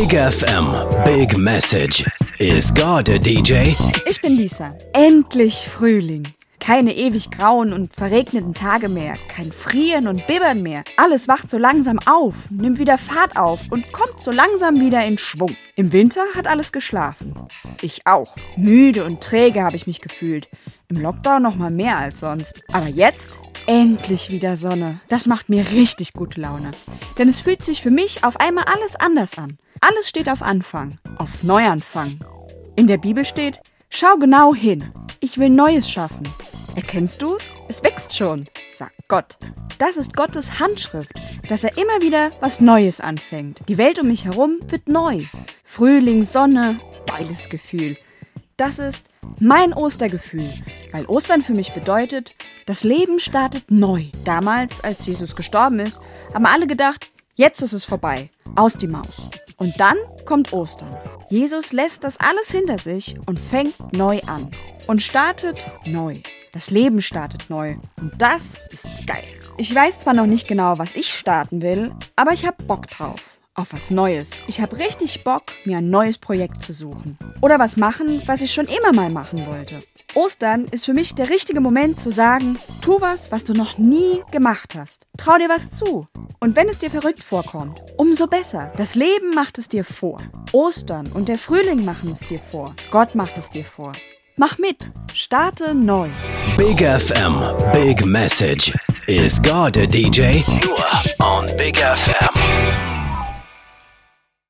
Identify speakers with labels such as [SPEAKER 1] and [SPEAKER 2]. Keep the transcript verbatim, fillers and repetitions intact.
[SPEAKER 1] Big F M, Big Message. Is God a D J?
[SPEAKER 2] Ich bin Lisa. Endlich Frühling. Keine ewig grauen und verregneten Tage mehr. Kein Frieren und Bibbern mehr. Alles wacht so langsam auf, nimmt wieder Fahrt auf und kommt so langsam wieder in Schwung. Im Winter hat alles geschlafen. Ich auch. Müde und träge habe ich mich gefühlt. Im Lockdown noch mal mehr als sonst. Aber jetzt endlich wieder Sonne. Das macht mir richtig gute Laune. Denn es fühlt sich für mich auf einmal alles anders an. Alles steht auf Anfang, auf Neuanfang. In der Bibel steht: Schau genau hin. Ich will Neues schaffen. Erkennst du's? Es wächst schon, sagt Gott. Das ist Gottes Handschrift, dass er immer wieder was Neues anfängt. Die Welt um mich herum wird neu. Frühling, Sonne, geiles Gefühl. Das ist mein Ostergefühl, weil Ostern für mich bedeutet, das Leben startet neu. Damals, als Jesus gestorben ist, haben alle gedacht, jetzt ist es vorbei, aus die Maus. Und dann kommt Ostern. Jesus lässt das alles hinter sich und fängt neu an. Und startet neu. Das Leben startet neu. Und das ist geil. Ich weiß zwar noch nicht genau, was ich starten will, aber ich hab Bock drauf. Auf was Neues. Ich hab richtig Bock, mir ein neues Projekt zu suchen. Oder was machen, was ich schon immer mal machen wollte. Ostern ist für mich der richtige Moment zu sagen, tu was, was du noch nie gemacht hast. Trau dir was zu. Und wenn es dir verrückt vorkommt, umso besser. Das Leben macht es dir vor. Ostern und der Frühling machen es dir vor. Gott macht es dir vor. Mach mit. Starte neu.
[SPEAKER 1] Big F M, Big Message. Is God a D J? Nur on Big F M.